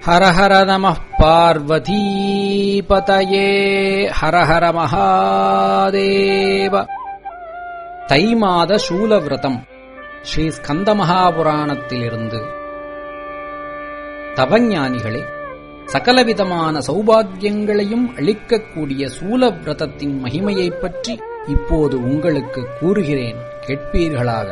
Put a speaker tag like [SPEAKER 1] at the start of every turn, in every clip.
[SPEAKER 1] ஹர ஹர நமः பார்வதீபதயே ஹர ஹர மகாதேவ. தை மாத சூலவிரதம் ஸ்ரீ ஸ்கந்த மகாபுராணத்திலிருந்து. தவஞானிகளே, சகலவிதமான சௌபாகியங்களையும் அளிக்கக்கூடிய சூலவிரதத்தின் மகிமையைப் பற்றி இப்போது உங்களுக்கு கூறுகிறேன், கேட்பீர்களாக.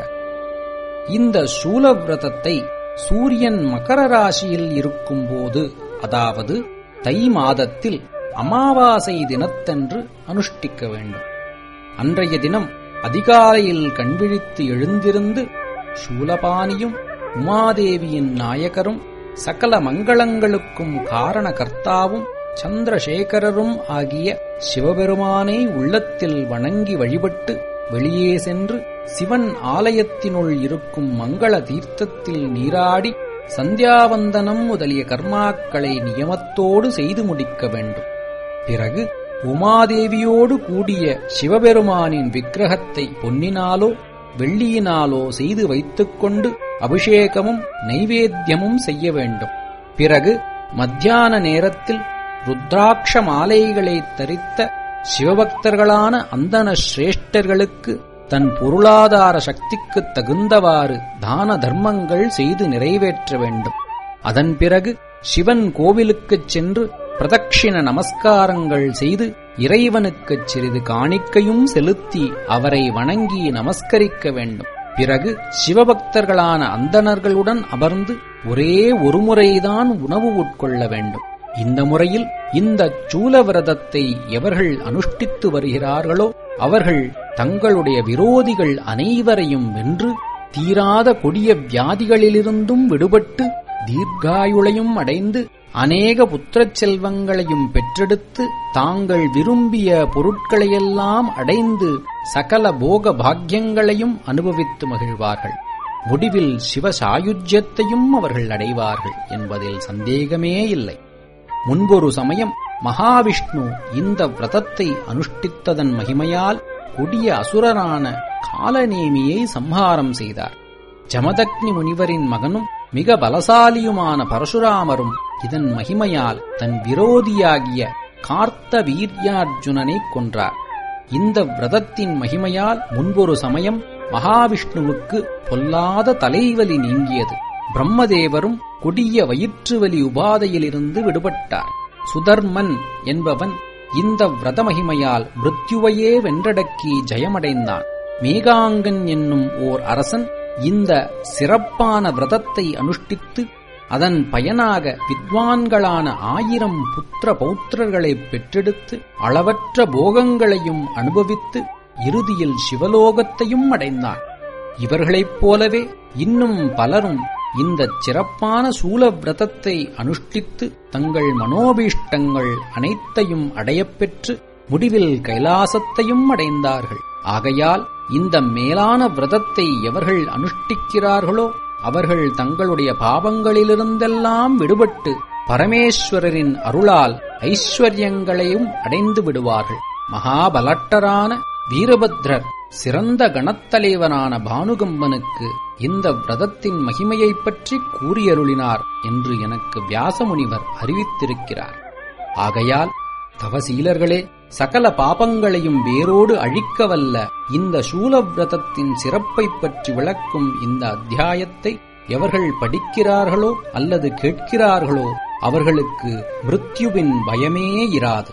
[SPEAKER 1] இந்த சூலவிரதத்தை சூரியன் மகர ராசியில் இருக்கும்போது, அதாவது தை மாதத்தில் அமாவாசை தினத்தன்று அனுஷ்டிக்க வேண்டும். அன்றைய தினம் அதிகாலையில் கண்விழித்து எழுந்திருந்து சூலபாணியும் உமாதேவியின் நாயகரும் சகல மங்களங்களுக்கும் காரணகர்த்தாவும் சந்திரசேகரரும் ஆகிய சிவபெருமானை உள்ளத்தில் வணங்கி வழிபட்டு வெளியே சென்று சிவன் ஆலயத்தினுள் இருக்கும் மங்கள தீர்த்தத்தில் நீராடி சந்தியாவந்தனம் முதலிய கர்மாக்களை நியமத்தோடு செய்து முடிக்க வேண்டும். பிறகு உமாதேவியோடு கூடிய சிவபெருமானின் விக்கிரகத்தை பொன்னினாலோ வெள்ளியினாலோ செய்து வைத்துக்கொண்டு அபிஷேகமும் நைவேத்தியமும் செய்ய வேண்டும். பிறகு மத்தியான நேரத்தில் ருத்ராட்ச மாலைகளை தரித்த சிவபக்தர்களான அந்தண சிரேஷ்டர்களுக்கு தன் பொருளாதார சக்திக்குத் தகுந்தவாறு தான தர்மங்கள் செய்து நிறைவேற்ற வேண்டும். அதன் பிறகு சிவன் கோவிலுக்குச் சென்று பிரதட்சிண நமஸ்காரங்கள் செய்து இறைவனுக்குச் சிறிது காணிக்கையும் செலுத்தி அவரை வணங்கி நமஸ்கரிக்க வேண்டும். பிறகு சிவபக்தர்களான அந்தணர்களுடன் அமர்ந்து ஒரே ஒரு முறைதான் உணவு உட்கொள்ள வேண்டும். இந்த முறையில் இந்த சூலவிரதத்தை எவர்கள் அனுஷ்டித்து வருகிறார்களோ அவர்கள் தங்களுடைய விரோதிகள் அனைவரையும் வென்று தீராத கொடிய வியாதிகளிலிருந்தும் விடுபட்டு தீர்காயுளையும் அடைந்து அநேக புத்திரச் செல்வங்களையும் பெற்றெடுத்து தாங்கள் விரும்பிய பொருட்களையெல்லாம் அடைந்து சகல போக பாக்கியங்களையும் அனுபவித்து மகிழ்வார்கள். முடிவில் சிவசாயுஜ்யத்தையும் அவர்கள் அடைவார்கள் என்பதில் சந்தேகமே இல்லை. முன்பொரு சமயம் மகாவிஷ்ணு இந்த விரதத்தை அனுஷ்டித்ததன் மகிமையால் கொடிய அசுரரான காலநேமியை சம்ஹாரம் செய்தார். ஜமதக்னி முனிவரின் மகனும் மிக பலசாலியுமான பரசுராமரும் இதன் மகிமையால் தன் விரோதியாகிய கார்த்த வீர்யார்ஜுனனைக் கொன்றார். இந்த விரதத்தின் மகிமையால் முன்பொரு சமயம் மகாவிஷ்ணுவுக்கு பொல்லாத தலைவலி நீங்கியது. பிரம்மதேவரும் கொடிய வயிற்றுவலி உபாதையிலிருந்து விடுபட்டார். சுதர்மன் என்பவன் இந்த விரத மகிமையால் மிருத்யுவையே வென்றடக்கி ஜெயமடைந்தான். மேகாங்கன் என்னும் ஓர் அரசன் இந்த சிறப்பான விரதத்தை அனுஷ்டித்து அதன் பயனாக வித்வான்களான 1000 புத்திர பௌத்திரர்களைப் பெற்றெடுத்து அளவற்ற போகங்களையும் அனுபவித்து இறுதியில் சிவலோகத்தையும் அடைந்தான். இவர்களைப் போலவே இன்னும் பலரும் இந்த சிறப்பான சூலவிரதத்தை அனுஷ்டித்து தங்கள் மனோபீஷ்டங்கள் அனைத்தையும் அடையப்பெற்று முடிவில் கைலாசத்தையும் அடைந்தார்கள். ஆகையால் இந்த மேலான விரதத்தை எவர்கள் அனுஷ்டிக்கிறார்களோ அவர்கள் தங்களுடைய பாவங்களிலிருந்தெல்லாம் விடுபட்டு பரமேஸ்வரரின் அருளால் ஐஸ்வர்யங்களையும் அடைந்து விடுவார்கள். மகாபலட்டரான வீரபத்ரர் சிறந்த கணத்தலைவனான பானுகம்பனுக்கு இந்த விரதத்தின் மகிமையைப் பற்றி கூறியருளினார் என்று எனக்கு வியாசமுனிவர் அறிவித்திருக்கிறார். ஆகையால் தவசீலர்களே, சகல பாபங்களையும் வேரோடு அழிக்கவல்ல இந்த சூலவிரதத்தின் சிறப்பைப் பற்றி விளக்கும் இந்த அத்தியாயத்தை எவர்கள் படிக்கிறார்களோ அல்லது கேட்கிறார்களோ அவர்களுக்கு மிருத்யுவின் பயமே இராது.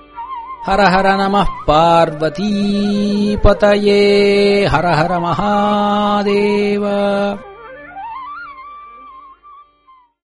[SPEAKER 1] ஹர ஹர நமः பார்வதீபதயே ஹர ஹர மகாதேவ.